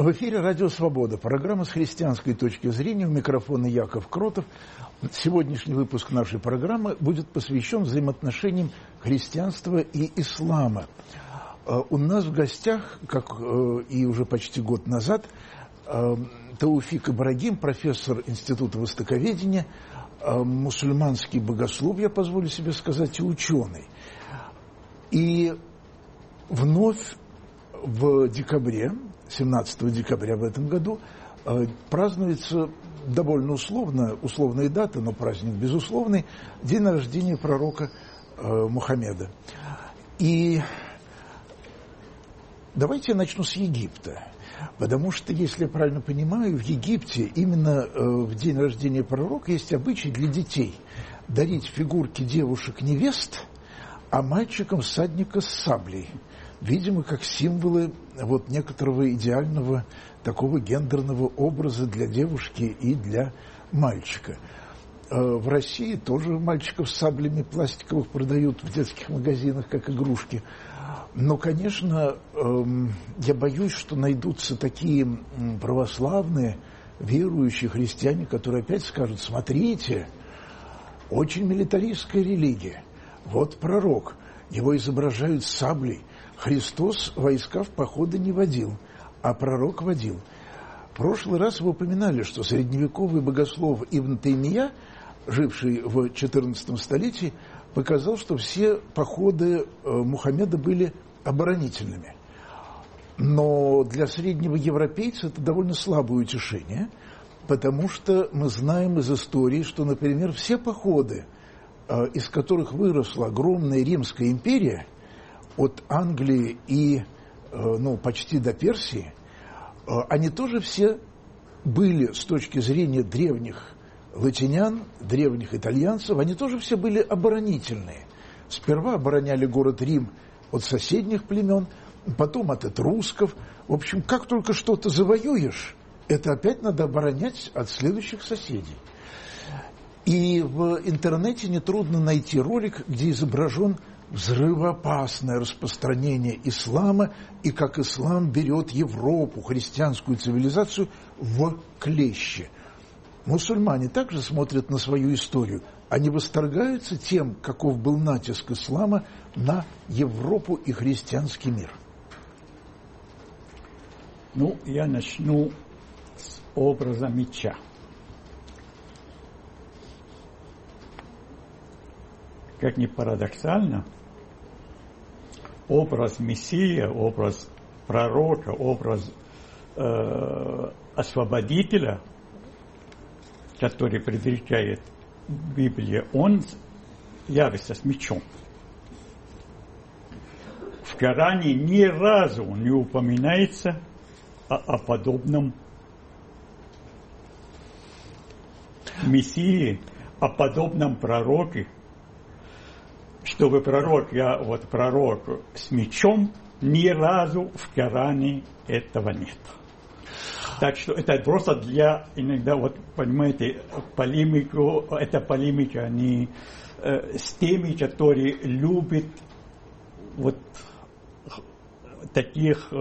В эфире «Радио Свобода», программа с христианской точки зрения. У микрофона Яков Кротов. Сегодняшний выпуск нашей программы будет посвящен взаимоотношениям христианства и ислама. У нас в гостях, как и уже почти год назад, Тауфик Ибрагим, профессор Института Востоковедения, мусульманский богослов, я позволю себе сказать, и ученый. И вновь в декабре, 17 декабря в этом году, празднуется довольно условная дата, но праздник безусловный, день рождения пророка Мухаммеда. И давайте я начну с Египта. Потому что, если я правильно понимаю, в Египте именно в день рождения пророка есть обычай для детей дарить фигурки девушек-невест, а мальчикам всадника с саблей. Видимо, как символы некоторого идеального такого гендерного образа для девушки и для мальчика. В России тоже мальчиков с саблями пластиковых продают в детских магазинах как игрушки. Но, конечно, я боюсь, что найдутся такие православные, верующие христиане, которые опять скажут: смотрите, очень милитаристская религия. Вот пророк, его изображают с саблей. Христос войска в походы не водил, а пророк водил. В прошлый раз вы упоминали, что средневековый богослов Ибн Таймия, живший в XIV столетии, показал, что все походы Мухаммеда были оборонительными. Но для среднего европейца это довольно слабое утешение, потому что мы знаем из истории, что, например, все походы, из которых выросла огромная Римская империя, от Англии и почти до Персии, они тоже все были, с точки зрения древних латинян, древних итальянцев, они тоже все были оборонительные. Сперва обороняли город Рим от соседних племен, потом от этрусков. В общем, как только что-то завоюешь, это опять надо оборонять от следующих соседей. И в интернете нетрудно найти ролик, где изображен взрывоопасное распространение ислама и как ислам берет Европу, христианскую цивилизацию, в клещи. Мусульмане также смотрят на свою историю. Они восторгаются тем, каков был натиск ислама на Европу и христианский мир. Я начну с образа меча. Как ни парадоксально, образ Мессии, образ пророка, образ освободителя, который предрекает Библия, он явится с мечом. В Коране ни разу не упоминается о подобном Мессии, о подобном пророке, чтобы пророк с мечом, ни разу в Коране этого нет. Так что это просто для, иногда, понимаете, эта полемика не с теми, которые любят таких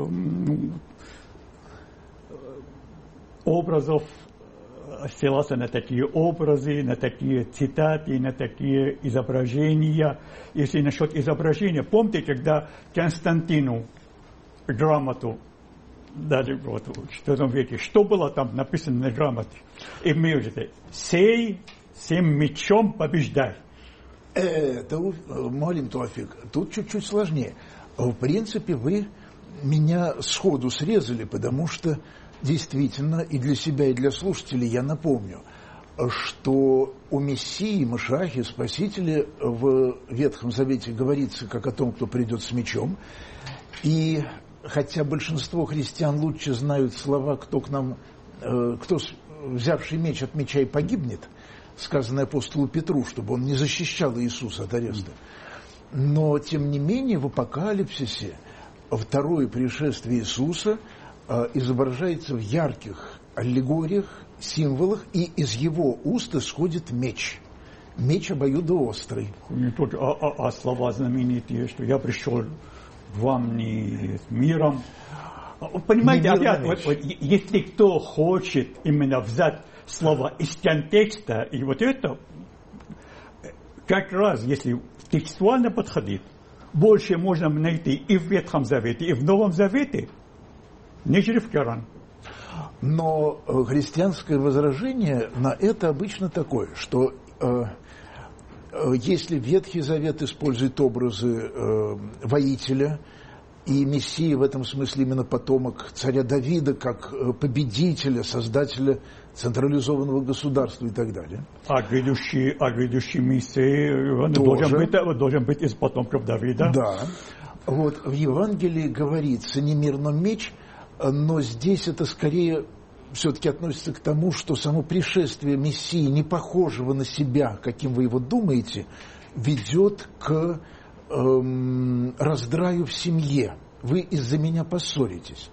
образов, ссылаться на такие образы, на такие цитаты, на такие изображения. Если насчет изображения, помните, когда Константину грамоту дали в XIV веке, что было там написано на грамоте? И мы уже «Сей всем мечом побеждай». Молим, Тауфик, тут чуть-чуть сложнее. В принципе, вы меня сходу срезали, потому что действительно и для себя, и для слушателей я напомню, что у Мессии, Машиахи, Спасителя в Ветхом Завете говорится как о том, кто придет с мечом. И хотя большинство христиан лучше знают слова «кто взявший меч от меча и погибнет», сказанное апостолу Петру, чтобы он не защищал Иисуса от ареста. Но, тем не менее, в Апокалипсисе второе пришествие Иисуса изображается в ярких аллегориях, символах, и из его уст исходит меч. Меч обоюдоострый. Не только слова знаменитые, что я пришел к вам не с миром, Понимаете, опять, если кто хочет именно взять слова из контекста, и вот это, как раз, если текстуально подходит, больше можно найти и в Ветхом Завете, и в Новом Завете, нежели в Коране. Но христианское возражение на это обычно такое, что если Ветхий Завет использует образы воителя, и Мессия в этом смысле именно потомок царя Давида, как победителя, создателя централизованного государства и так далее. А грядущий Мессия должен быть из потомков Давида. Да. Вот в Евангелии говорится «не мир, но меч», но здесь это скорее все-таки относится к тому, что само пришествие Мессии, не похожего на себя, каким вы его думаете, ведет к раздраю в семье. Вы из-за меня поссоритесь.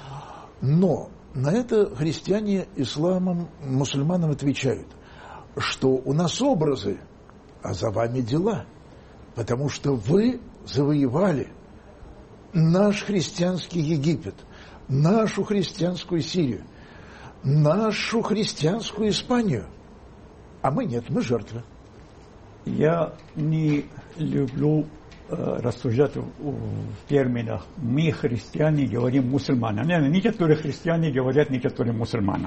Но на это христиане исламам, мусульманам отвечают, что у нас образы, а за вами дела. Потому что вы завоевали наш христианский Египет, нашу христианскую Сирию, нашу христианскую Испанию. А мы нет, мы жертвы. Я не люблю рассуждать в терминах «мы, христиане, говорим мусульманам». Некоторые христиане говорят некоторым мусульманам.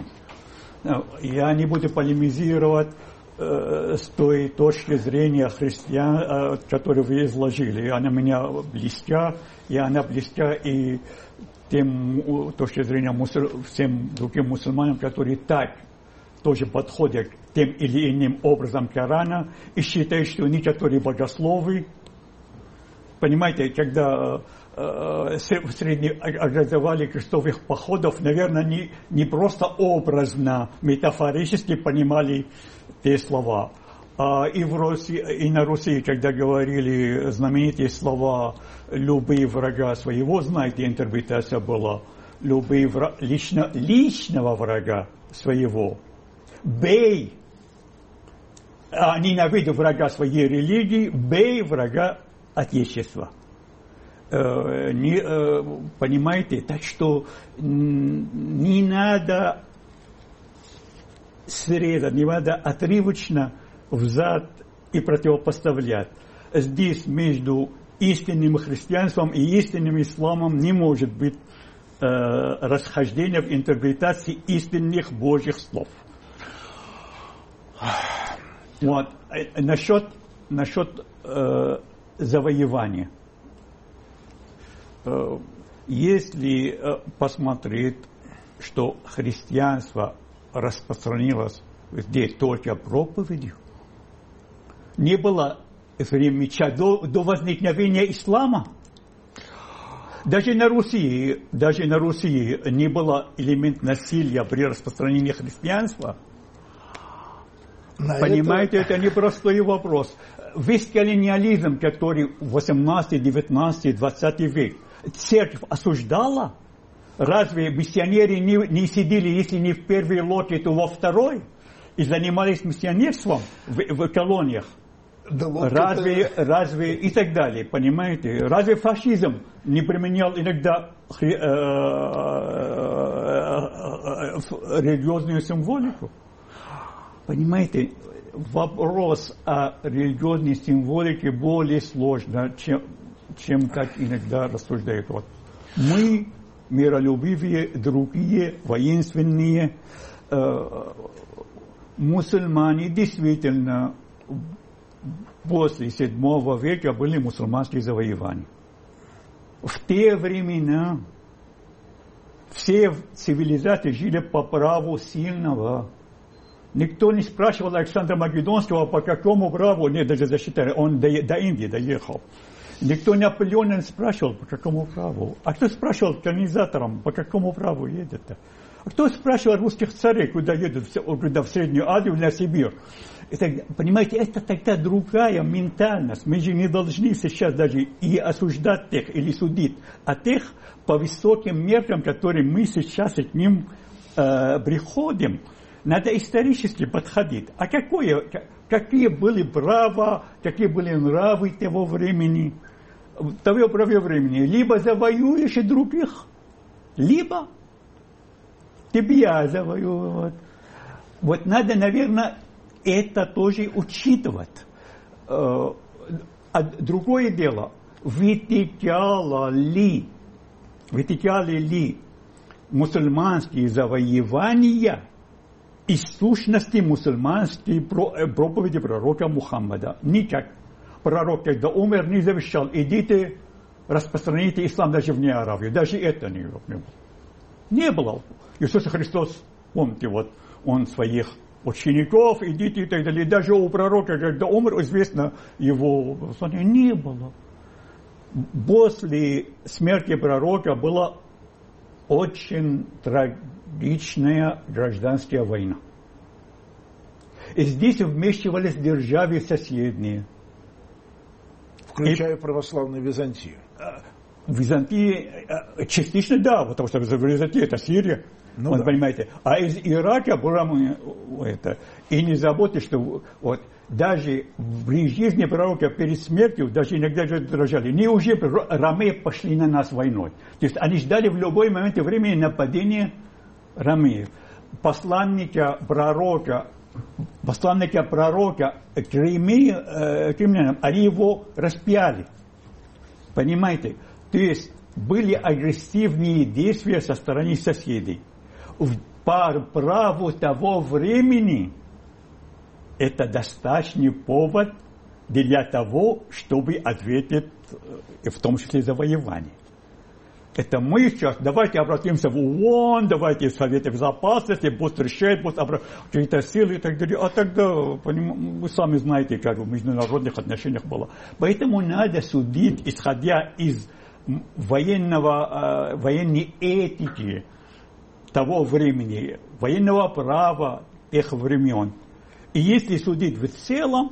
Я не буду полемизировать с той точки зрения христиан, которую вы изложили. Она меня близка, и она близка и тем точки зрения всем другим мусульманам, которые так тоже подходят к тем или иным образом Корана и считают, что некоторые богословы, понимаете, когда в средние организовали крестовых походов, наверное, не просто образно, метафорически понимали те слова. И на Руси, когда говорили знаменитые слова «люби врага своего», знаете, интерпретация была «люби личного врага своего». «Бей», ненавидя врага своей религии, «бей врага Отечества». Понимаете? Так что не надо срезать, не надо отрывочно взад и противопоставлять. Здесь между истинным христианством и истинным исламом не может быть расхождения в интерпретации истинных Божьих слов. Вот. Насчет завоевания. Если посмотреть, что христианство распространилось здесь только проповедью, не было времени меча до возникновения ислама. Даже на Руси не было элемент насилия при распространении христианства. Понимаете, это непростой вопрос. Весь колониализм, который в 18, 19, 20 век церковь осуждала, разве миссионеры не сидели, если не в первой лодке, то во второй, и занимались миссионерством в колониях? Да, разве и так далее, понимаете? Разве фашизм не применял иногда религиозную символику? Понимаете, вопрос о религиозной символике более сложный, чем так иногда рассуждают. Вот. Мы миролюбивые, другие, воинственные. Мусульмане действительно после VII века были мусульманские завоевания. В те времена все цивилизации жили по праву сильного. Никто не спрашивал Александра Македонского, по какому праву, нет, даже засчитали, он до Индии доехал. Никто Наполеона не спрашивал, по какому праву. А кто спрашивал колонизаторам, по какому праву едет-то? А кто спрашивал русских царей, куда едут, куда в Среднюю Азию, на Сибирь? Это, понимаете, это тогда другая ментальность. Мы же не должны сейчас даже и осуждать тех, или судить, а тех по высоким меркам, которые мы сейчас к ним приходим. Надо исторически подходить. А какие были права, какие были нравы того времени? Либо завоюешь других, либо тебя завоевывают. Вот надо, наверное, это тоже учитывать. А другое дело, вытекали ли мусульманские завоевания из сущности мусульманские проповеди пророка Мухаммада? Никак. Пророк, когда умер, не завещал: идите, распространите ислам даже вне Аравии. Даже это не было. Не было. Иисус Христос, помните, вот он своих учеников, идите и так далее. Даже у пророка, когда умер, известно его послание, не было. После смерти пророка была очень трагичная гражданская война. И здесь вмешивались державы соседние. Включая православную Византию. В Византии частично да, потому что Византия это Сирия. Ну, вот, да. Понимаете, а из Ирака было это. И не забудьте, что вот даже при жизни пророка перед смертью даже иногда дрожали. Не уже ромеи пошли на нас войной. То есть они ждали в любой момент времени нападения ромеев. Посланника пророка кремлянам, они его распяли. Понимаете? То есть были агрессивные действия со стороны соседей. По праву того времени это достаточный повод для того, чтобы ответить, в том числе завоевание. Это мы сейчас, давайте обратимся в ООН, давайте в Совете Безопасности, будут решать, будут какие-то силы и так далее. А тогда, вы сами знаете, как в международных отношениях было. Поэтому надо судить, исходя из военной этики того времени, военного права тех времен. И если судить в целом,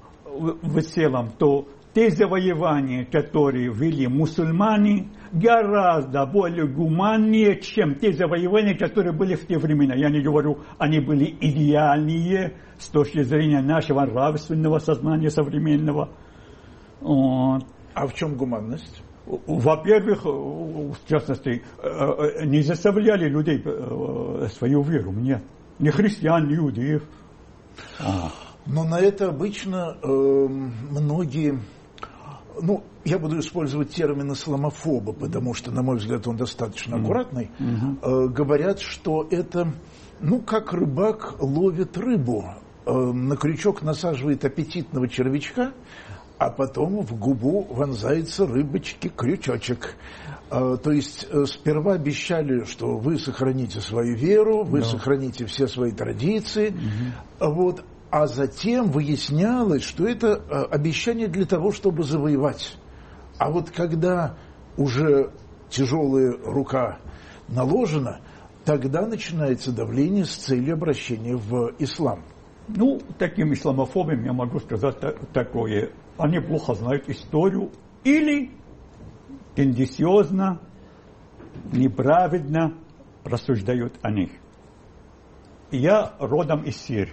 то те завоевания, которые вели мусульмане, гораздо более гуманнее, чем те завоевания, которые были в те времена. Я не говорю, они были идеальнее с точки зрения нашего нравственного сознания современного. Вот. А в чем гуманность? Во-первых, в частности, не заставляли людей свою веру. Нет. Ни христиан, ни иудеев. Но на это обычно многие... Ну, я буду использовать термин исламофоба, потому что, на мой взгляд, он достаточно аккуратный. Говорят, что это, ну, как рыбак ловит рыбу. На крючок насаживает аппетитного червячка, а потом в губу вонзается рыбочки крючочек. То есть сперва обещали, что вы сохраните свою веру, вы сохраните все свои традиции, вот. А затем выяснялось, что это обещание для того, чтобы завоевать. А вот когда уже тяжелая рука наложена, тогда начинается давление с целью обращения в ислам. Ну, таким исламофобам я могу сказать такое. Они плохо знают историю или тенденциозно, неправедно рассуждают о них. Я родом из Сирии.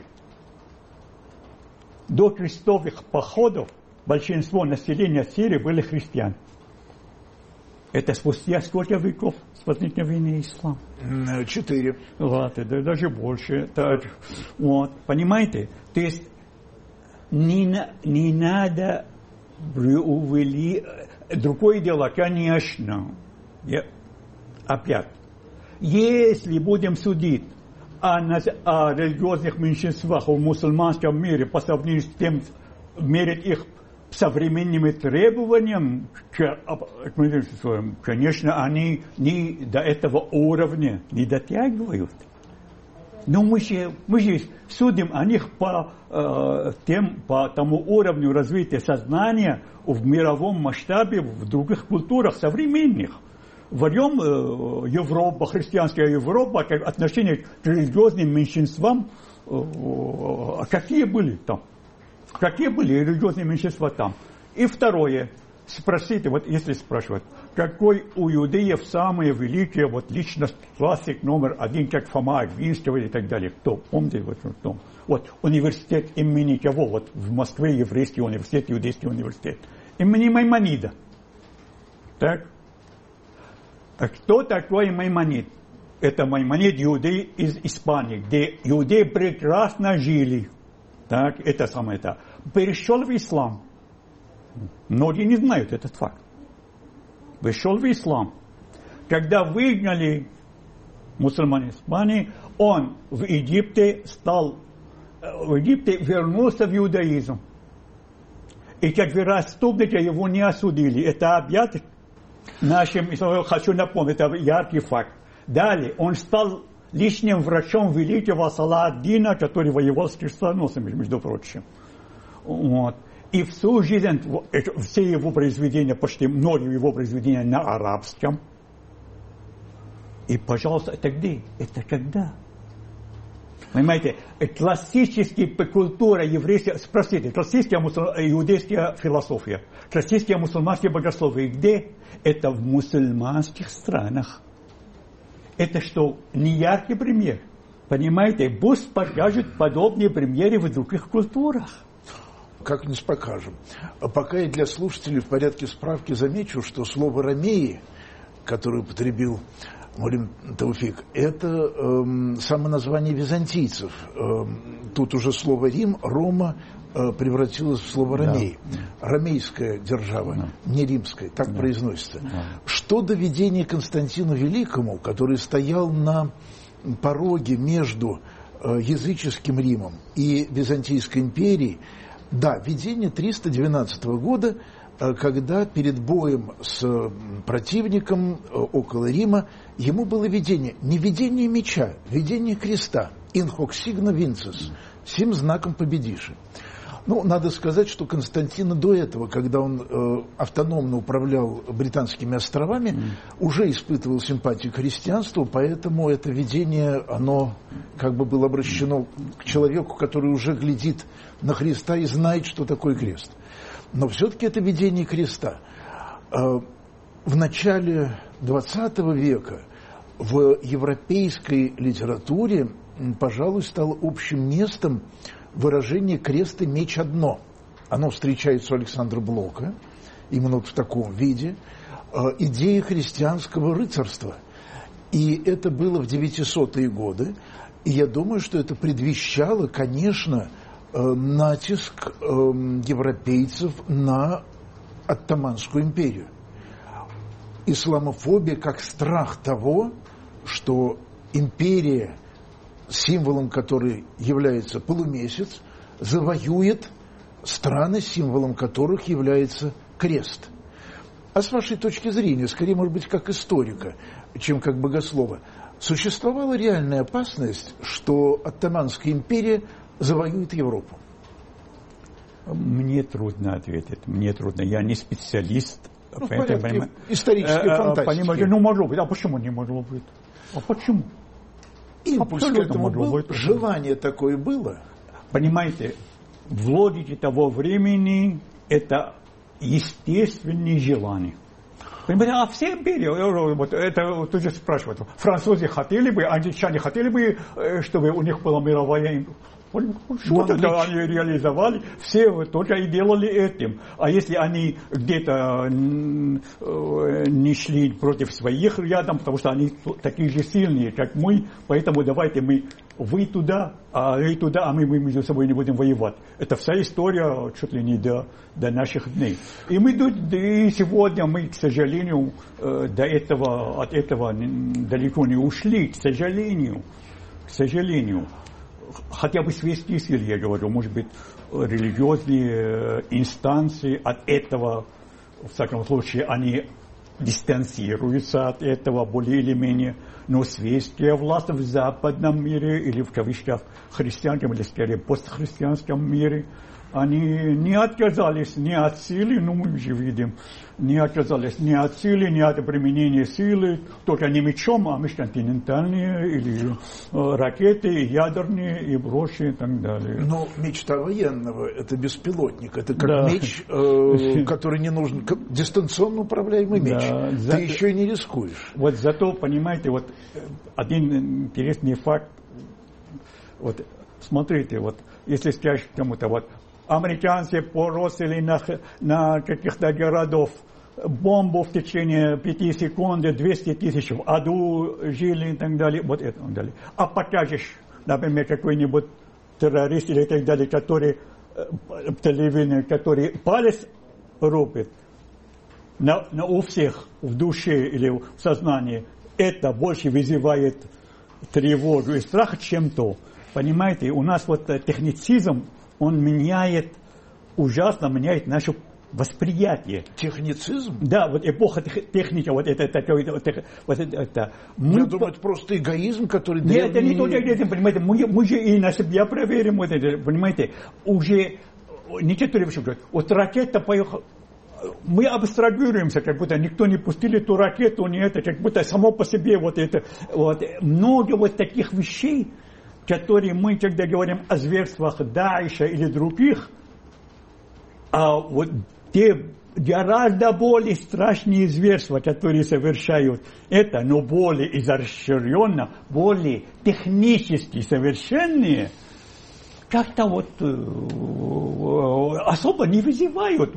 До крестовых походов большинство населения Сирии были христиан. Это спустя сколько веков с возникновения ислама? 4. Ладно, да, даже больше. Так, вот, понимаете? То есть не надо преувеличивать. Другое дело, конечно, опять, если будем судить о религиозных меньшинствах в мусульманском мире по сравнению с тем, мерить их современными требованиями, конечно, они не до этого уровня не дотягивают. Но мы же судим о них по тому уровню развития сознания в мировом масштабе, в других культурах современных. Возьмем Европу, христианская Европа, как отношение к религиозным меньшинствам, какие были там? Какие были религиозные меньшинства там? И второе, спросите, вот если спрашивают, какой у иудеев самая великая вот личность, классик номер 1, как Фома Аквинского и так далее? Кто? Помните? Вот университет имени кого? Вот в Москве еврейский университет, иудейский университет. Имени Маймонида. Так? Так кто такой Маймонид? Это Маймонид, иудей из Испании, где иудеи прекрасно жили. Так, это самое это. Перешел в ислам. Многие не знают этот факт. Пришел в ислам. Когда выгнали мусульман из Испании, он в Египте вернулся в иудаизм. И как вероотступника его не осудили. Это объят нашим, хочу напомнить, это яркий факт. Далее он стал личным врачом великого Саладина, который воевал с крестоносцами, между прочим. Вот. И всю жизнь, все его произведения, почти многие его произведения на арабском. И, пожалуйста, это где? Это когда? Понимаете, классическая культура еврейская, спросите, классическая иудейская философия, классические мусульманские богословия, где? Это в мусульманских странах. Это что, не яркий пример? Понимаете, пусть покажут подобные примеры в других культурах. Как-нибудь покажем. Пока я для слушателей в порядке справки замечу, что слово «ромеи», которое употребил Мулим Тауфик, это само название византийцев. Тут уже слово «Рим», «Рома» превратилось в слово «ромей». Да. Ромейская держава, не римская, так произносится. Что до видения Константину Великому, который стоял на пороге между языческим Римом и Византийской империей, да, видение 312 года, когда перед боем с противником около Рима ему было видение, не видение меча, видение креста, «in hoc signo vinces», «сим знаком победиши». Ну, надо сказать, что Константин до этого, когда он автономно управлял Британскими островами, уже испытывал симпатию к христианству, поэтому это видение, оно как бы было обращено к человеку, который уже глядит на Христа и знает, что такое крест. Но все-таки это видение креста. В начале XX века в европейской литературе, пожалуй, стало общим местом выражение «крест и меч одно». Оно встречается у Александра Блока, именно вот в таком виде, идея христианского рыцарства. И это было в 900-е годы, и я думаю, что это предвещало, конечно, натиск европейцев на Оттоманскую империю. Исламофобия как страх того, что империя, символом которой является полумесяц, завоюет страны, символом которых является крест. А с вашей точки зрения, скорее, может быть, как историка, чем как богослова, существовала реальная опасность, что Оттоманская империя завоюет Европу? Мне трудно ответить. Мне трудно. Я не специалист. Ну, исторической фантастики. Понимаете, ну, могло быть. А почему не могло быть? А почему? Импульс к этому был, желание такое было. Понимаете, в логике того времени это естественные желания. Понимаете, а все империи, вот это тут же спрашивают, французы хотели бы, англичане хотели бы, чтобы у них была мировая империя. Что-то они реализовали, все тоже и делали этим. А если они где-то не шли против своих рядом, потому что они такие же сильные, как мы, поэтому давайте вы туда, а мы между собой не будем воевать. Это вся история чуть ли не до наших дней. И сегодня мы, к сожалению, от этого далеко не ушли, к сожалению. Хотя бы светские силы, я говорю, может быть, религиозные инстанции от этого, в всяком случае, они дистанцируются от этого более или менее, но светские власти в западном мире, или в кавычках христианском, или скорее постхристианском мире, они не отказались ни от силы, ну мы же видим, не отказались ни от силы, ни от применения силы, только не мечом, а межконтинентальные, или ракеты, ядерные, и прочее, и так далее. Но меч-то военного, это беспилотник, это как меч, который не нужен, дистанционно управляемый меч. Ты еще и не рискуешь. Вот зато, понимаете, вот один интересный факт, вот смотрите, вот если скажешь кому-то, вот американцы бросили на каких-то городов бомбу в течение 5 секунд, 200 тысяч в аду жили и так далее. Вот это и так далее. А покажешь, например, какой-нибудь террорист или так далее, который телевизор, который палец рубит у всех в душе или в сознании, это больше вызывает тревогу и страх, чем то. Понимаете, у нас вот техницизм, он ужасно меняет наше восприятие. Техницизм? Да, вот эпоха техники, вот это. Я думаю, это просто эгоизм, который... Нет, это не только эгоизм, понимаете, мы же и на себя проверим, вот это, понимаете, уже некоторые вещи говорят, вот ракета поехала, мы абстрагируемся, как будто никто не пустил эту ракету, не это, как будто само по себе вот это, вот, много вот таких вещей, которые мы, когда говорим о зверствах Даиша или других, а вот те гораздо более страшные зверства, которые совершают это, но более изощренно, более технически совершенные, как-то вот особо не вызывают,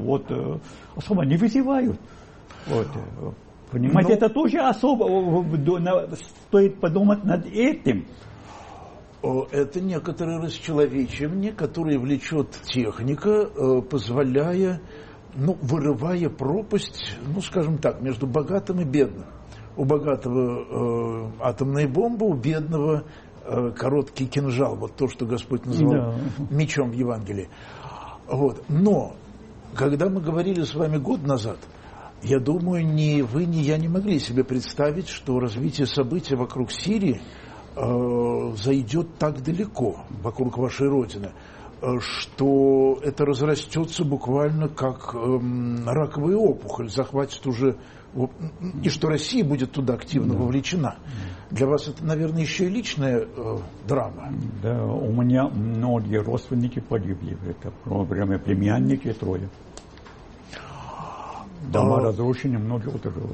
Понимаете, это тоже особо стоит подумать над этим. Это некоторое расчеловечивание, которое влечет техника, позволяя, вырывая пропасть, скажем так, между богатым и бедным. У богатого атомная бомба, у бедного короткий кинжал, вот то, что Господь назвал мечом в Евангелии. Вот. Но, когда мы говорили с вами год назад, я думаю, ни вы, ни я не могли себе представить, что развитие событий вокруг Сирии зайдет так далеко, вокруг вашей родины, что это разрастется буквально как раковая опухоль, захватит уже, и что Россия будет туда активно вовлечена. Для вас это, наверное, еще и личная драма. Да, у меня многие родственники погибли. Это прямо племянники 3. Дома разрушены, многие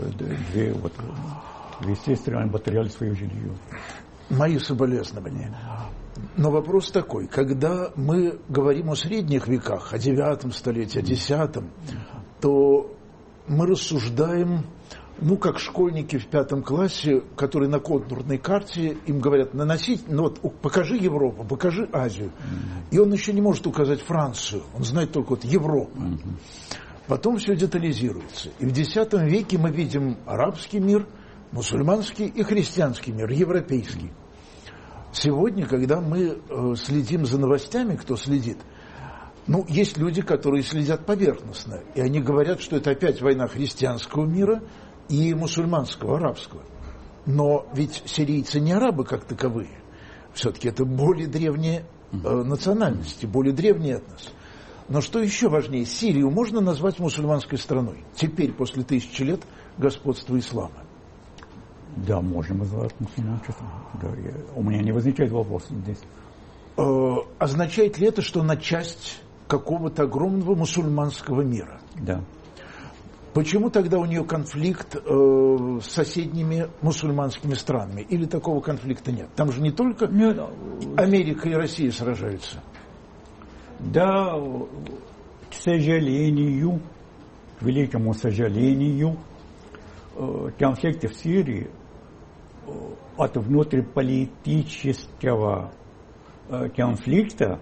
две сестры, они потеряли свое жилье. Мои соболезнования. Но вопрос такой, когда мы говорим о средних веках, о 9 столетии, о 10, то мы рассуждаем, как школьники в 5 классе, которые на контурной карте, им говорят, наносить, покажи Европу, покажи Азию. И он еще не может указать Францию, он знает только Европу. Потом все детализируется. И в X веке мы видим арабский мир, мусульманский и христианский мир, европейский. Сегодня, когда мы следим за новостями, кто следит, есть люди, которые следят поверхностно, и они говорят, что это опять война христианского мира и мусульманского, арабского. Но ведь сирийцы не арабы как таковые. Все-таки это более древние национальности, более древний этнос. Но что еще важнее, Сирию можно назвать мусульманской страной? Теперь, после 1000 лет господства ислама. Да, можем назвать мусульманской страной. Да, у меня не возникает вопроса здесь. Означает ли это, что она часть какого-то огромного мусульманского мира? Да. Почему тогда у нее конфликт с соседними мусульманскими странами? Или такого конфликта нет? Там же не только Америка и Россия сражаются. Да, к сожалению, к великому сожалению, конфликт в Сирии от внутриполитического конфликта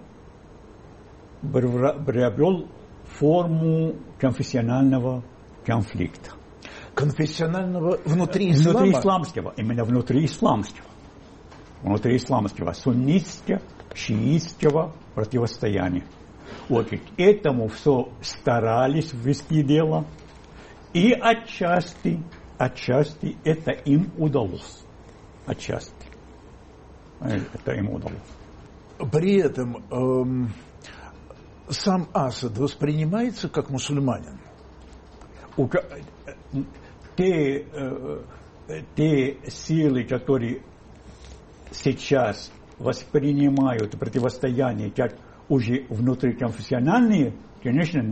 приобрел форму конфессионального конфликта. Конфессионального внутри ислама? Внутриисламского, именно внутриисламского. Внутриисламского, суннитско-шиитского противостояния. Вот к этому все старались ввести дело, и отчасти это им удалось. Отчасти. Это им удалось. При этом сам Асад воспринимается как мусульманин? Те силы, которые сейчас воспринимают противостояние как уже внутриконфессиональные, конечно,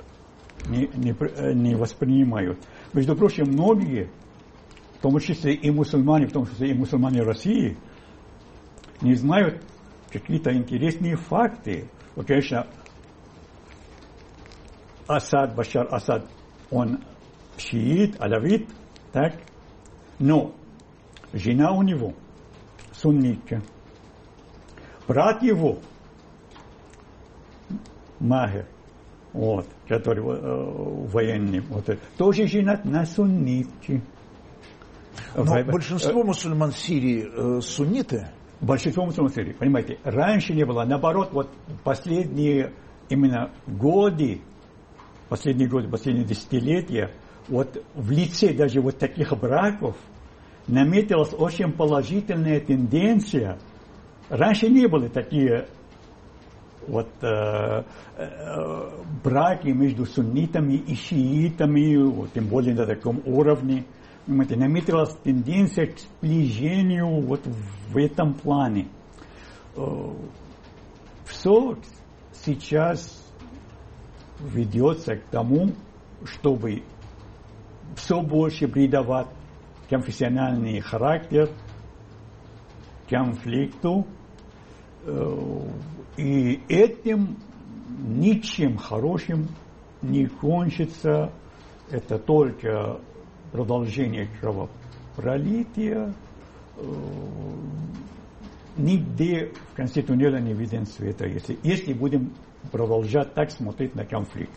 не воспринимают. Между прочим, многие, в том числе и мусульмане, в том числе и мусульмане России, не знают какие-то интересные факты. Вот, конечно, Башар Асад, он шиит, алавит, так? Но жена у него суннитка. Брат его, Махер, вот, который военный, вот, тоже женат на суннитке. Но большинство мусульман Сирии сунниты. Большинство мусульман Сирии, понимаете, раньше не было, наоборот, вот последние именно годы, последние десятилетия, вот в лице даже вот таких браков наметилась очень положительная тенденция. Раньше не были такие вот браки между суннитами и шиитами, вот, тем более на таком уровне. Наметилась тенденция к сближению вот в этом плане. Все сейчас ведется к тому, чтобы все больше придавать конфессиональный характер конфликту, и этим ничем хорошим не кончится. Это только продолжение кровопролития. Нигде в Конституции не виден света, если будем продолжать так смотреть на конфликт.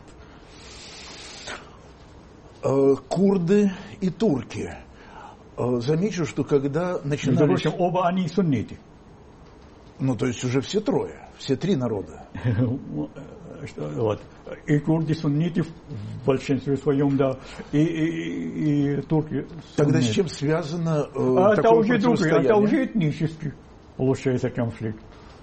Курды и турки. Замечу, что когда начинались... Между прочим, оба они сунниты. Ну, то есть уже все трое, все три народа. Вот. И курды сунниты в большинстве своем, да, и турки сунниты. Тогда с чем связано это уже другое, это уже этнический, получается, конфликт.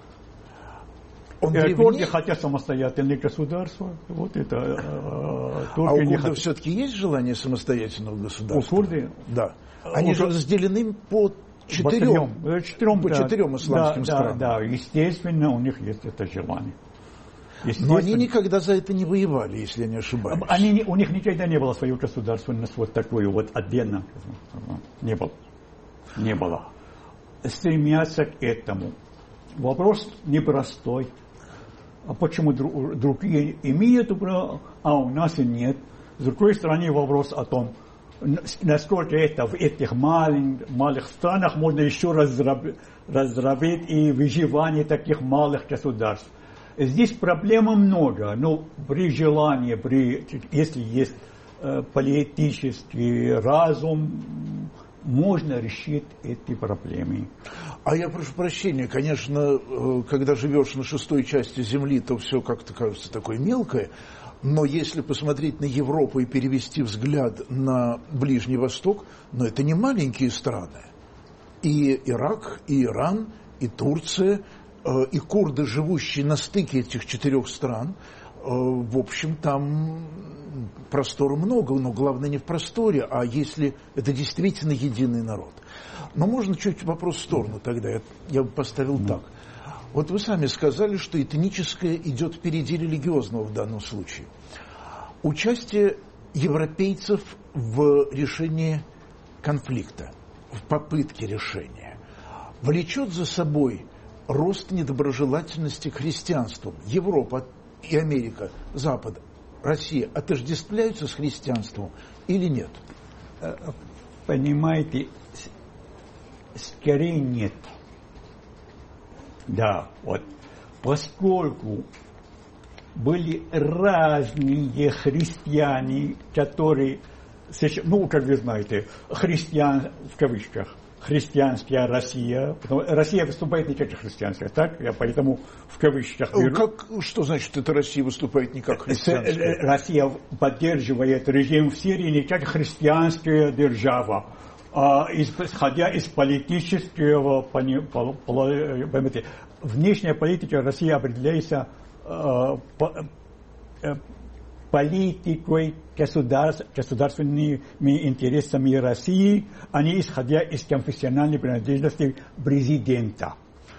Курды хотят самостоятельное государство. Вот это турки у курдов все-таки есть желание самостоятельного государства? У курды? Да. Они же разделены по четырем исламским странам. Да, естественно, у них есть это желание. Но они никогда за это не воевали, если я не ошибаюсь. У них никогда не было своего государственности вот такое вот отдельно. Не было. Стремятся к этому. Вопрос непростой. А почему другие имеют право, а у нас и нет? С другой стороны, вопрос о том, насколько это в этих малых странах можно еще разработать и выживание таких малых государств. Здесь проблем много, но при желании, если есть политический разум, можно решить эти проблемы. А я прошу прощения, конечно, когда живешь на шестой части Земли, то все как-то кажется такое мелкое, но если посмотреть на Европу и перевести взгляд на Ближний Восток, но это не маленькие страны. И Ирак, и Иран, и Турция, и курды, живущие на стыке этих четырех стран, в общем, там простора много, но главное не в просторе, а если это действительно единый народ. Но можно чуть вопрос в сторону тогда, я бы поставил так. Вот вы сами сказали, что этническое идет впереди религиозного в данном случае. Участие европейцев в решении конфликта, в попытке решения, влечет за собой рост недоброжелательности к христианству. Европа и Америка, Запад, Россия отождествляются с христианством или нет? Понимаете, скорее нет. Да, вот. Поскольку были разные христиане, которые, ну, как вы знаете, христиан в кавычках, христианская Россия, Россия выступает не как христианская, так? Я поэтому в кавычках беру. Что значит, это Россия выступает не как христианская? Россия поддерживает режим в Сирии не как христианская держава, а исходя из политического понимания. Внешняя политика России определяется политикой, государственными интересами России, а не исходя из конфессиональной принадлежности президента.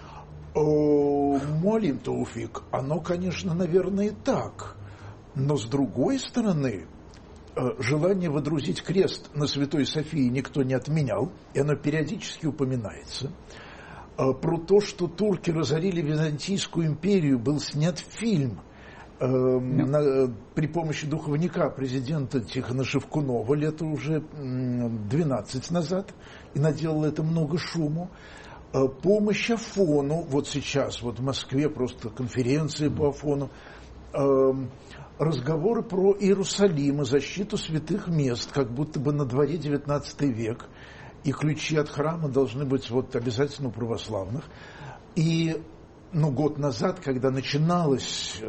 Молим, Тауфик, оно, конечно, наверное, и так. Но с другой стороны, желание водрузить крест на Святой Софии никто не отменял, и оно периодически упоминается. Про то, что турки разорили Византийскую империю, был снят фильм. при помощи духовника президента Тихона Шевкунова лет уже 12 назад, и наделало это много шуму. Помощь Афону, вот сейчас, вот в Москве просто конференции по Афону, разговоры про Иерусалим и защиту святых мест, как будто бы на дворе 19 век, и ключи от храма должны быть вот обязательно у православных. И год назад, когда начиналось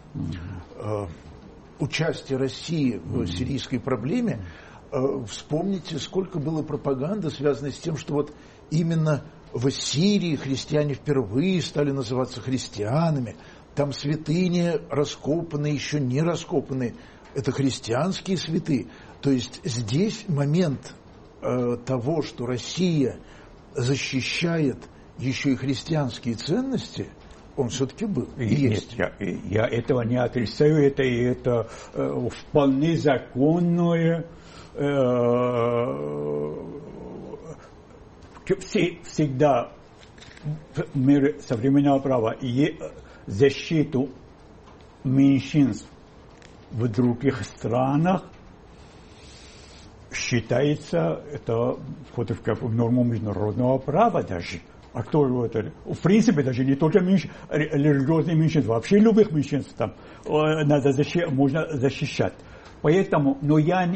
участие России в сирийской проблеме, вспомните, сколько было пропаганды, связанной с тем, что вот именно в Сирии христиане впервые стали называться христианами. Там святыни раскопаны, еще не раскопаны. Это христианские святые. То есть здесь момент того, что Россия защищает еще и христианские ценности, он все-таки был и есть. Я этого не отрицаю, это вполне законное, всегда в мире современного права защиту меньшинств в других странах считается, это входит в норму международного права даже. А кто это? В принципе, даже не только религиозные меньшинства, вообще любых меньшинств там можно защищать. Поэтому, но я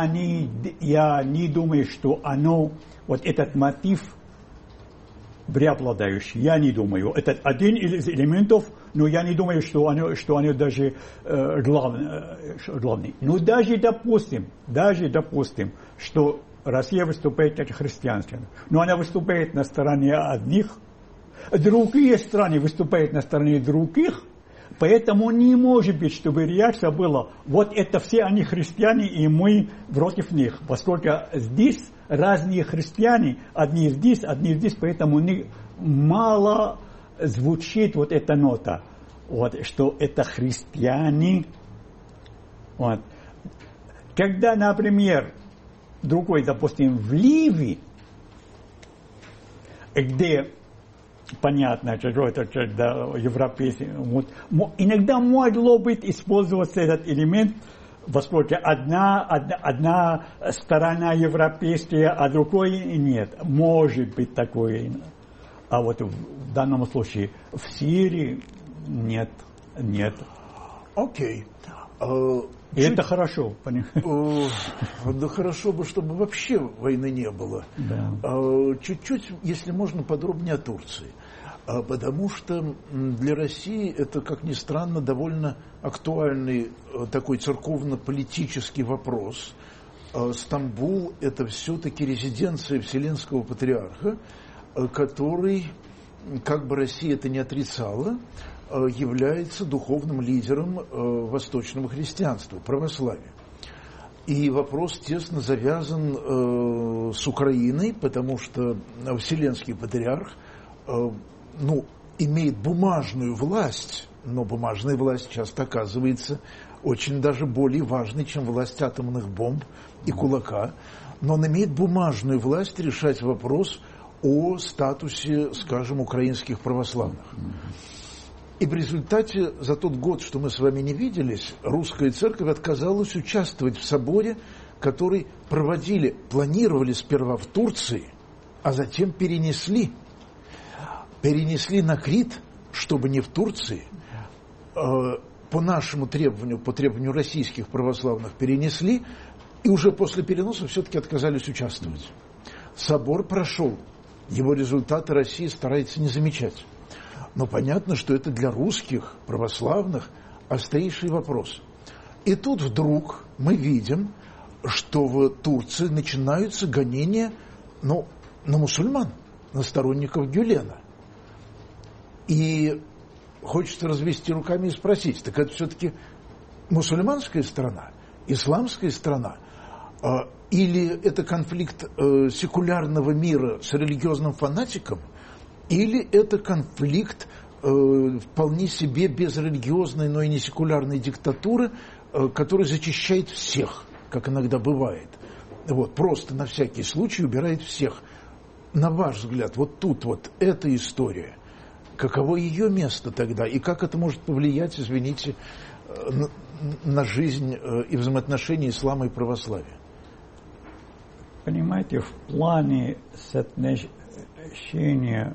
не думаю, что вот этот мотив преобладающий. Я не думаю. Это один из элементов, но я не думаю, что они даже главный. Но даже допустим, что Россия выступает как христианство, но она выступает на стороне одних, другие страны выступают на стороне других, поэтому не может быть, чтобы реакция была, вот это все они христиане, и мы против них, поскольку здесь разные христиане, одни здесь, поэтому мало звучит вот эта нота, вот, что это христиане. Вот. Когда, например, другой, допустим, в Ливии, где понятно, что это европейский, вот, иногда могло быть использоваться этот элемент, поскольку одна сторона европейская, а другой нет. Может быть такое. А вот в данном случае в Сирии нет. Окей. И это хорошо, да хорошо бы, чтобы вообще войны не было. Да. Чуть-чуть, если можно, подробнее о Турции. Потому что для России это, как ни странно, довольно актуальный такой церковно-политический вопрос. Стамбул – это все-таки резиденция Вселенского Патриарха, который, как бы Россия это ни отрицала, является духовным лидером восточного христианства, православия. И вопрос тесно завязан с Украиной, потому что Вселенский Патриарх имеет бумажную власть, но бумажная власть часто оказывается очень даже более важной, чем власть атомных бомб и кулака. Но он имеет бумажную власть решать вопрос о статусе, скажем, украинских православных. И в результате, за тот год, что мы с вами не виделись, русская церковь отказалась участвовать в соборе, который планировали сперва в Турции, а затем перенесли на Крит, чтобы не в Турции, по нашему требованию, по требованию российских православных перенесли, и уже после переноса все-таки отказались участвовать. Собор прошел, его результаты Россия старается не замечать. Но понятно, что это для русских православных острейший вопрос. И тут вдруг мы видим, что в Турции начинаются гонения на мусульман, на сторонников Гюлена. И хочется развести руками и спросить, так это все-таки мусульманская страна, исламская страна, или это конфликт секулярного мира с религиозным фанатиком, или это конфликт вполне себе безрелигиозной, но и не секулярной диктатуры, которая зачищает всех, как иногда бывает. Вот, просто на всякий случай убирает всех. На ваш взгляд, вот тут вот эта история, каково ее место тогда, и как это может повлиять, извините, на жизнь и взаимоотношения ислама и православия? Понимаете, в плане соотношения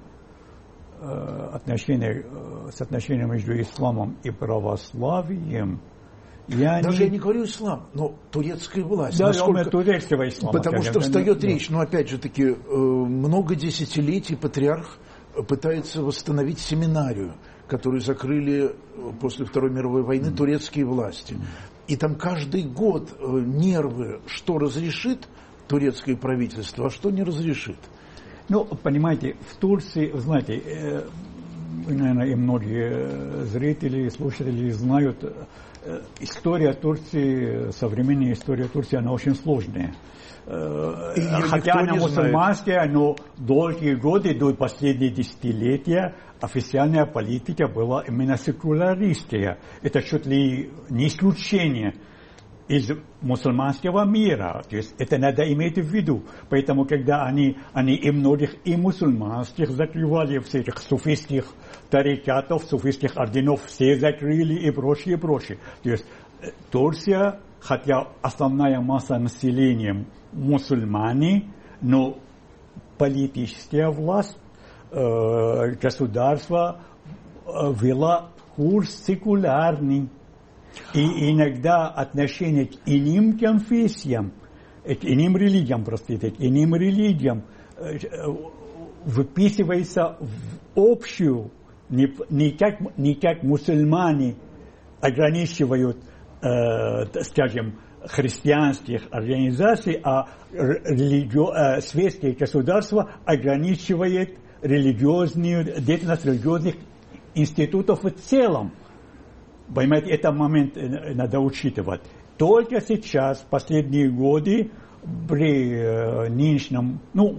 между исламом и православием, я не говорю ислам, но турецкая власть. Да, турецкого ислама. Потому что встает речь, но опять же таки, много десятилетий патриарх пытается восстановить семинарию, которую закрыли после Второй мировой войны турецкие власти. И там каждый год нервы, что разрешит турецкое правительство, а что не разрешит. Ну, понимаете, в Турции, знаете, наверное, и многие зрители, слушатели знают, история Турции, современная история Турции, она очень сложная. Хотя она мусульманская, но долгие годы, до последних десятилетия, официальная политика была именно секуляристская. Это чуть ли не исключение из мусульманского мира. То есть это надо иметь в виду. Поэтому, когда они и многих и мусульманских закрывали, всех суфийских тарикатов, суфийских орденов, все закрыли и прочее, прочее. То есть Турция, хотя основная масса населения мусульмане, но политическая власть, государство вело курс секулярный. И иногда отношение к иным конфессиям, к иным религиям, выписывается в общую, не как мусульмане ограничивают, скажем, христианских организаций, а светское государство ограничивает деятельность религиозных институтов в целом. Понимаете, этот момент надо учитывать. Только сейчас, в последние годы, при нынешнем,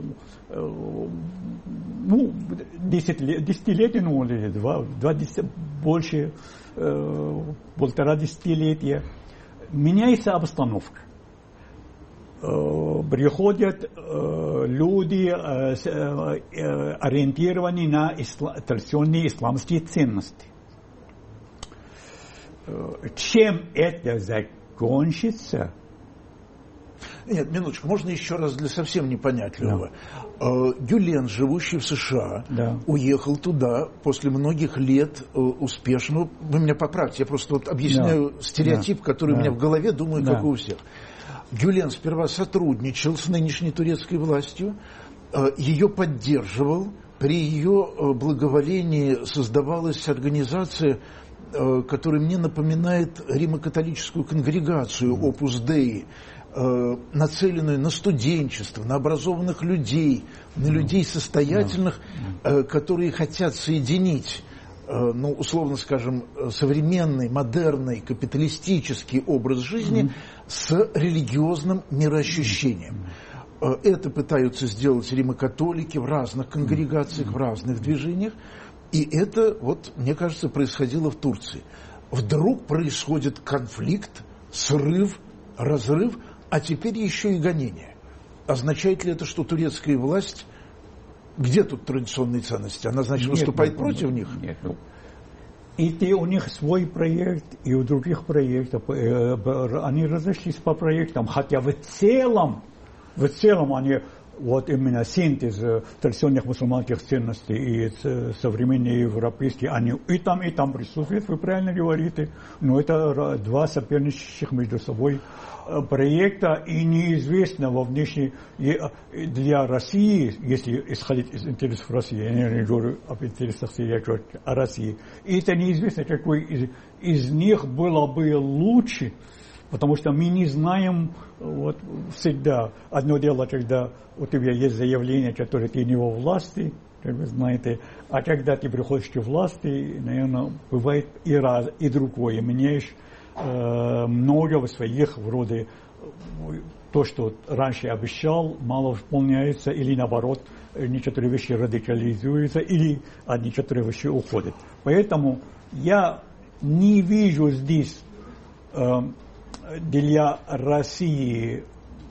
десятилетия, или больше, полтора десятилетия, меняется обстановка. Приходят люди, ориентированные на традиционные исламские ценности. Чем это закончится? Нет, минуточку, можно еще раз для совсем непонятливого. Да. Гюлен, живущий в США, да, уехал туда после многих лет успешного. Вы меня поправьте, я просто вот объясняю, да, стереотип, который у меня в голове, думаю, как и у всех. Гюлен сперва сотрудничал с нынешней турецкой властью, ее поддерживал, при ее благоволении создавалась организация, который мне напоминает римо-католическую конгрегацию Opus Dei, нацеленную на студенчество, на образованных людей, на людей состоятельных, которые хотят соединить, условно скажем, современный, модерный, капиталистический образ жизни с религиозным мироощущением. Это пытаются сделать римо-католики в разных конгрегациях, в разных движениях. И это, мне кажется, происходило в Турции. Вдруг происходит конфликт, срыв, разрыв, а теперь еще и гонение. Означает ли это, что турецкая власть, где тут традиционные ценности? Она, значит, выступает против них? Нет, и у них свой проект, и у других проектов. Они разошлись по проектам, хотя в целом они... именно синтез традиционных мусульманских ценностей и современные европейские, они и там присутствуют, вы правильно говорите, но это два соперничающих между собой проекта, и неизвестно во внешней для России, если исходить из интересов России, я не говорю об интересах, я говорю о России, и это неизвестно, какой из них было бы лучше. Потому что мы не знаем всегда. Одно дело, когда у тебя есть заявление, которое ты не во власти, как вы знаете, а когда ты приходишь к власти, наверное, бывает и другое. Меняешь много своих, вроде то, что раньше обещал, мало выполняется, или наоборот, некоторые вещи радикализуются, или некоторые вещи уходят. Поэтому я не вижу здесь для России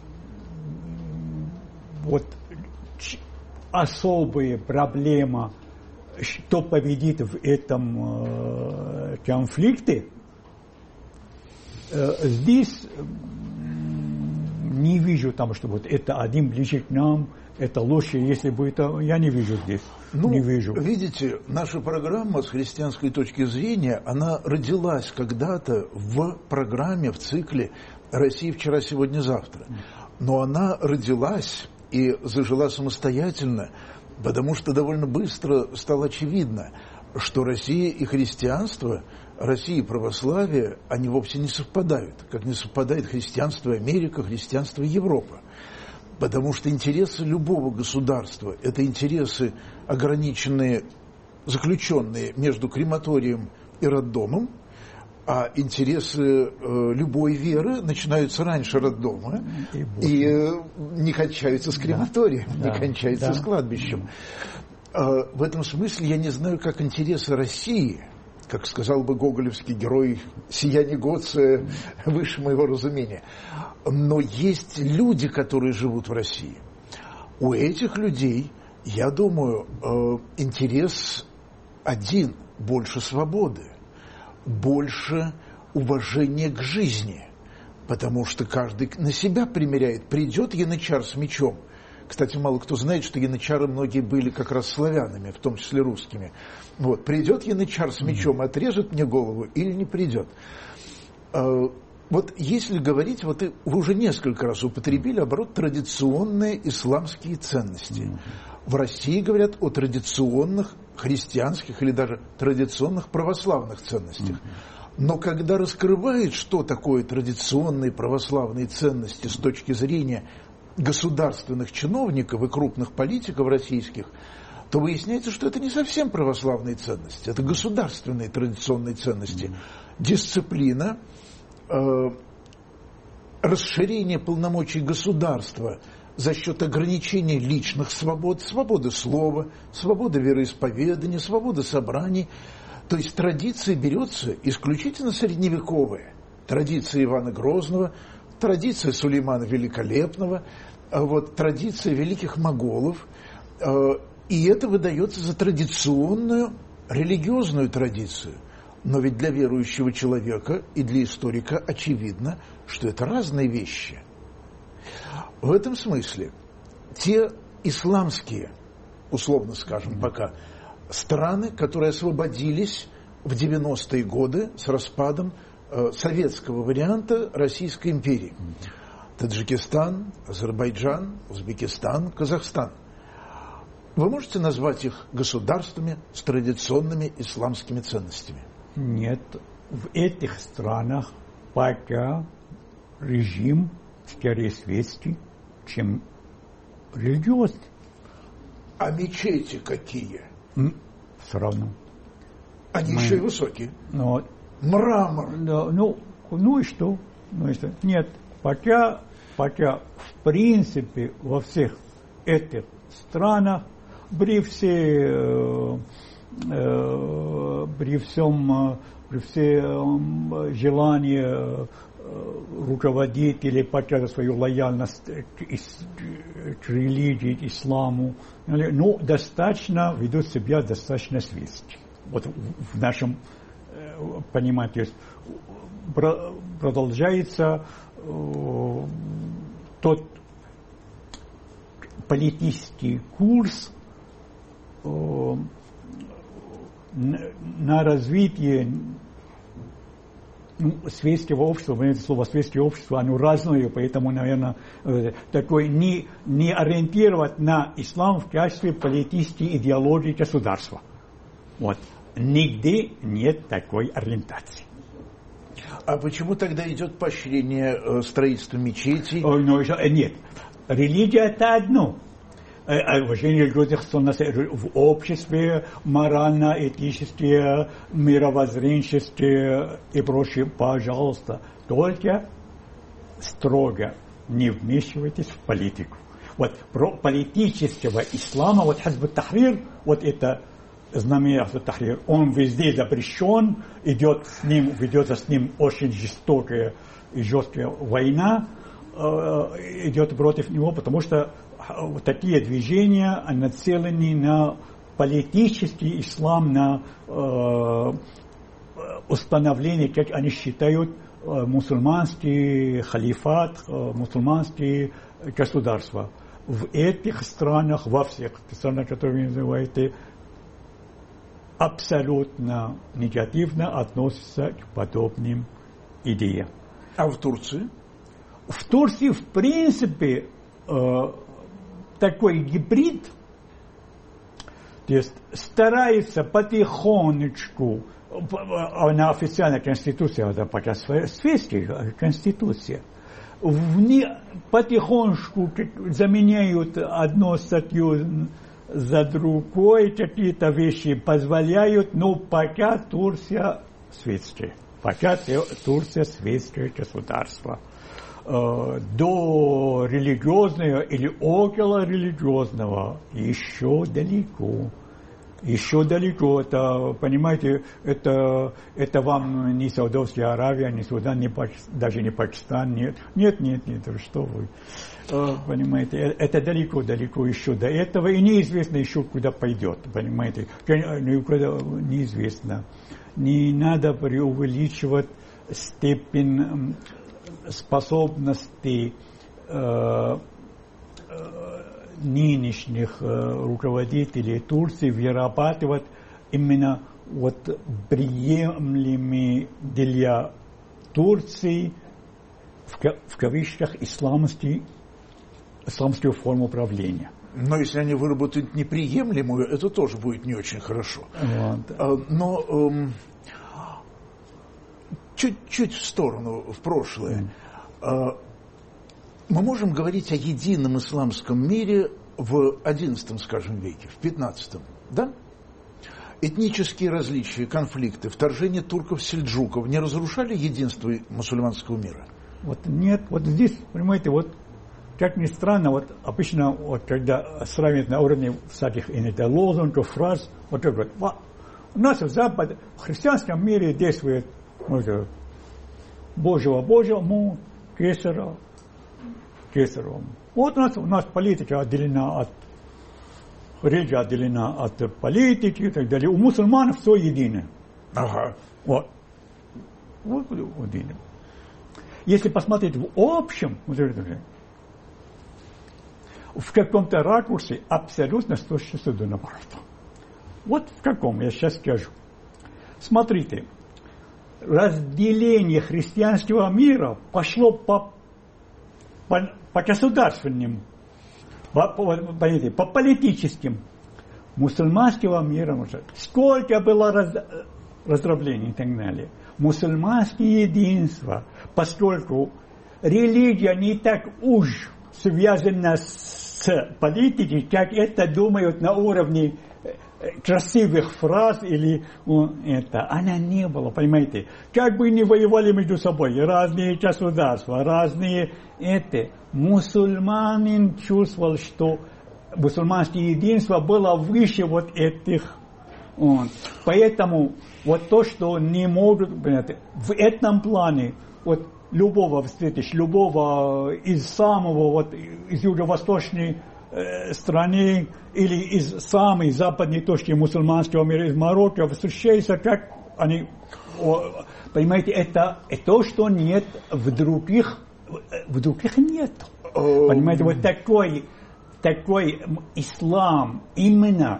особая проблема, что победит в этом конфликте. Здесь не вижу там, что вот это один ближе к нам, это лучше, если бы это... Я не вижу здесь. Не вижу. Видите, наша программа с христианской точки зрения, она родилась когда-то в программе, в цикле «Россия вчера, сегодня, завтра». Но она родилась и зажила самостоятельно, потому что довольно быстро стало очевидно, что Россия и христианство, Россия и православие, они вовсе не совпадают, как не совпадает христианство и Америка, христианство и Европа. Потому что интересы любого государства – это интересы, ограниченные, заключенные между крематорием и роддомом, а интересы любой веры начинаются раньше роддома и не кончаются с крематорием, не кончаются с кладбищем. В этом смысле я не знаю, как интересы России, как сказал бы гоголевский герой, «сия негоция выше моего разумения». Но есть люди, которые живут в России. У этих людей, я думаю, интерес один – больше свободы, больше уважения к жизни, потому что каждый на себя примеряет. Придет янычар с мечом. Кстати, мало кто знает, что янычары многие были как раз славянами, в том числе русскими. Вот. Придет янычар с мечом, отрежет мне голову или не придет. Вот если говорить, вот вы уже несколько раз употребили оборот традиционные исламские ценности. В России говорят о традиционных христианских или даже традиционных православных ценностях. Но когда раскрывают, что такое традиционные православные ценности с точки зрения государственных чиновников и крупных политиков российских, то выясняется, что это не совсем православные ценности, это государственные традиционные ценности. Дисциплина, расширение полномочий государства за счет ограничения личных свобод, свободы слова, свободы вероисповедания, свободы собраний. То есть традиция берется исключительно средневековая. Традиция Ивана Грозного, традиция Сулеймана Великолепного, вот, традиция великих моголов. И это выдается за традиционную религиозную традицию. Но ведь для верующего человека и для историка очевидно, что это разные вещи. В этом смысле те исламские, условно скажем пока, страны, которые освободились в 90-е годы с распадом советского варианта Российской империи. Таджикистан, Азербайджан, Узбекистан, Казахстан. Вы можете назвать их государствами с традиционными исламскими ценностями? Нет, в этих странах пока режим скорее светский, чем религиозный. А мечети какие? Все равно. Они еще и высокие. Но, мрамор. Да, ну и что? Нет, пока в принципе во всех этих странах при всем желании руководителей показать свою лояльность к религии, к исламу, но достаточно ведут себя достаточно светски. Вот в нашем понимании, то есть продолжается тот политический курс на развитие светского общества. Вы знаете, слово светское общество, оно разное, поэтому, наверное, такой не ориентировать на ислам в качестве политической идеологии государства. Вот. Нигде нет такой ориентации. А почему тогда идет поощрение строительства мечетей? Нет. Религия – это одно. Уважение людей в обществе, морально-этические, мировоззренческие и прочее, пожалуйста, только строго не вмешивайтесь в политику. Вот про политического ислама, вот Хизб ат-Тахрир, вот это знамение Хизб ат-Тахрир, он везде запрещен, ведется с ним очень жестокая и жесткая война, идет против него, потому что вот такие движения нацелены на политический ислам, на установление, как они считают, мусульманский халифат, мусульманские государства. В этих странах, во всех странах, которые вы называете, абсолютно негативно относятся к подобным идеям. А в Турции? В Турции, в принципе, такой гибрид, то есть старается потихонечку, на официальной конституции, это пока светская конституция, потихонечку заменяют одну статью за другой, какие-то вещи позволяют, но пока Турция светская. Пока Турция светское государство. До религиозного или около религиозного еще далеко. Еще далеко. Это, понимаете, это вам не Саудовская Аравия, не Судан, даже не Пакистан. Нет, что вы. Понимаете, это далеко еще до этого. И неизвестно еще, куда пойдет. Понимаете, неизвестно. Не надо преувеличивать степень способностей нынешних руководителей Турции вырабатывать именно вот приемлемые для Турции в кавычках исламскую форму правления. Но если они выработают неприемлемую, это тоже будет не очень хорошо. Вот. Но чуть в сторону, в прошлое. Мы можем говорить о едином исламском мире в XI, скажем, веке, в XV, да? Этнические различия, конфликты, вторжение турков-сельджуков не разрушали единство мусульманского мира? Вот нет, вот здесь, понимаете, вот как ни странно, вот обычно, вот когда сравнивают на уровне всяких лозунгов, фраз, вот так вот, у нас в Западе, в христианском мире действует Божьему, кесарю. Вот у нас политика отделена от религия отделена от политики и так далее. У мусульман все едино. Ага. Вот едино. Если посмотреть в общем, в каком-то ракурсе абсолютно 100% наоборот. Вот в каком, я сейчас скажу. Смотрите, разделение христианского мира пошло по государственным, по политическим. Мусульманского мира сколько было раздроблений и так далее. Мусульманское единство, поскольку религия не так уж связана с политикой, как это думают на уровне красивых фраз или это. Она не была, понимаете. Как бы ни воевали между собой, разные государства, разные это. Мусульманин чувствовал, что мусульманское единство было выше вот этих. Поэтому вот то, что не могут, понимаете, в этом плане, вот любого встретишь, любого из самого, вот из юго-восточной страны или из самой западной точки мусульманского мира, из Марокко, встречается, как они, понимаете, это то, что нет в других нет. Понимаете, вот такой ислам, именно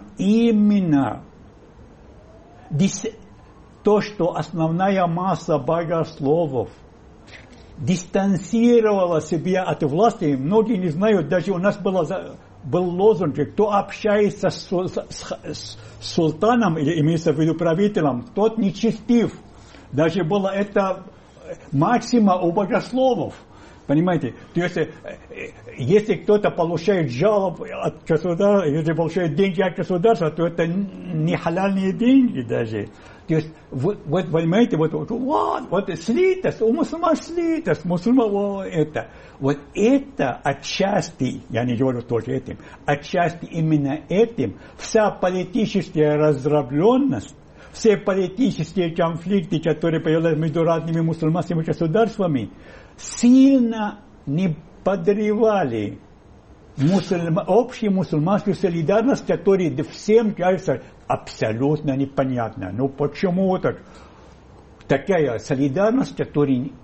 то, что основная масса богословов дистанцировала себя от власти. Многие не знают, даже у нас был лозунг, кто общается с султаном, или имеется в виду правителем, тот нечестив. Даже было это максима у богословов. Понимаете? То есть, если кто-то получает жалоб от государства, если получает деньги от государства, то это не халяльные деньги даже. То есть, вот понимаете, вот слитость, у мусульман слитость, мусульман это. Вот это отчасти, я не говорю только этим, отчасти именно этим, вся политическая раздробленность, все политические конфликты, которые появляются между разными мусульманскими государствами, сильно не подрывали общую мусульманскую солидарность, которая всем кажется абсолютно непонятна. Ну почему так? Такая солидарность, которая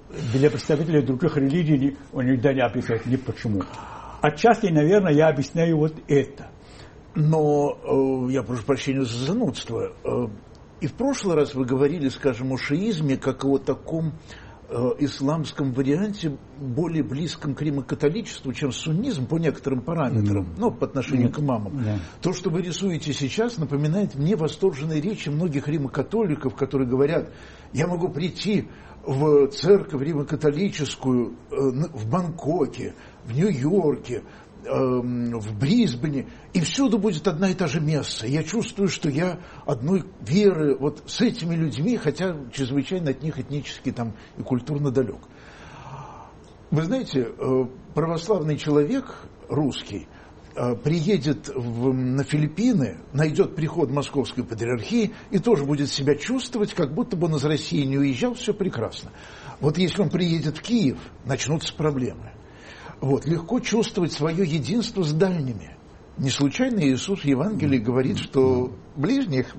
для представителей других религий он никогда не описывает ни почему. Отчасти, наверное, я объясняю вот это. Но я прошу прощения за занудство. И в прошлый раз вы говорили, скажем, о шиизме как о таком исламском варианте, более близком к римокатоличеству, чем суннизм по некоторым параметрам, ну, по отношению к имамам. То, что вы рисуете сейчас, напоминает мне восторженные речи многих римокатоликов, которые говорят: я могу прийти в церковь римокатолическую в Бангкоке, в Нью-Йорке, в Брисбене, и всюду будет одна и та же месса. Я чувствую, что я одной веры вот с этими людьми, хотя чрезвычайно от них этнически там и культурно далек. Вы знаете, православный человек, русский, приедет на Филиппины, найдет приход Московской Патриархии и тоже будет себя чувствовать, как будто бы он из России не уезжал, все прекрасно. Вот если он приедет в Киев, начнутся проблемы. Вот, легко чувствовать свое единство с дальними. Не случайно Иисус в Евангелии говорит, что ближних.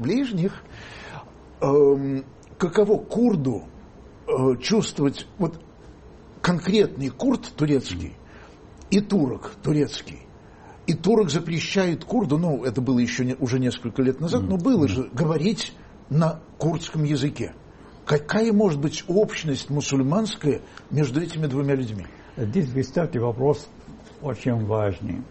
Каково курду чувствовать, вот конкретный курд турецкий и турок турецкий. И турок запрещает курду, ну, это было еще уже несколько лет назад, но было же, говорить на курдском языке. Какая может быть общность мусульманская между этими двумя людьми? Здесь вы ставите вопрос очень важный.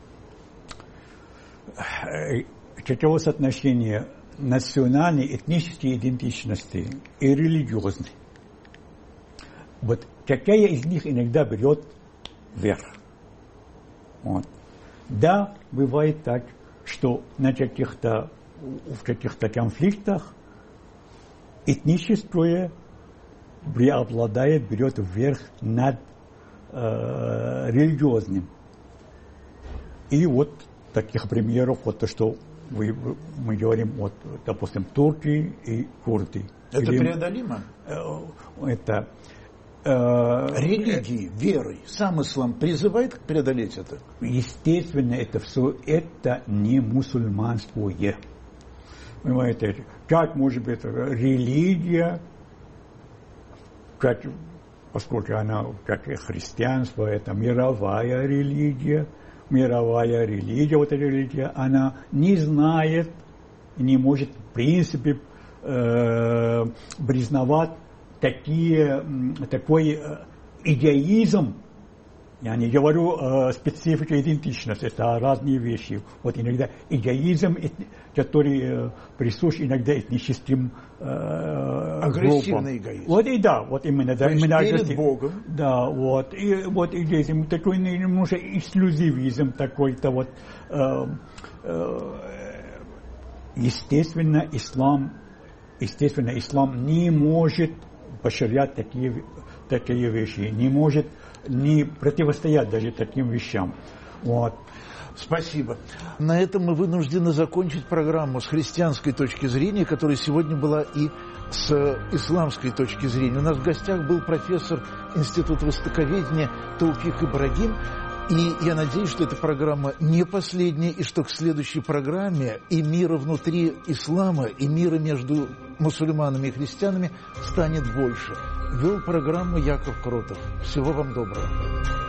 Каково соотношение национальной, этнической идентичности и религиозной? Вот какая из них иногда берет верх? Вот. Да, бывает так, что в каких-то конфликтах этническое преобладает, берет вверх над религиозным. И вот таких примеров, вот то, что мы говорим, вот, допустим, турки и курды. Это преодолимо? Это религии, верой, сам ислам призывает преодолеть это? Естественно, это все, это не мусульманское. Понимаете, как может быть религия, поскольку она, как и христианство, это мировая религия, вот эта религия, она не знает, не может в принципе признавать такой эгоизм. Я не говорю специфика идентичности, это разные вещи. Вот иногда эгоизм, который присущ иногда этническим агрессивный эгоизм. Вот и да, вот именно. Да, именно перед Богом. Да, вот. И вот эгоизм, такой немножко эксклюзивизм такой-то вот. Естественно, ислам не может поощрять такие вещи, не может не противостоять даже таким вещам. Вот. Спасибо. На этом мы вынуждены закончить программу с христианской точки зрения, которая сегодня была и с исламской точки зрения. У нас в гостях был профессор Института востоковедения Тауфик Ибрагим. И я надеюсь, что эта программа не последняя, и что к следующей программе и мира внутри ислама, и мира между мусульманами и христианами станет больше. Вел программу Яков Кротов. Всего вам доброго.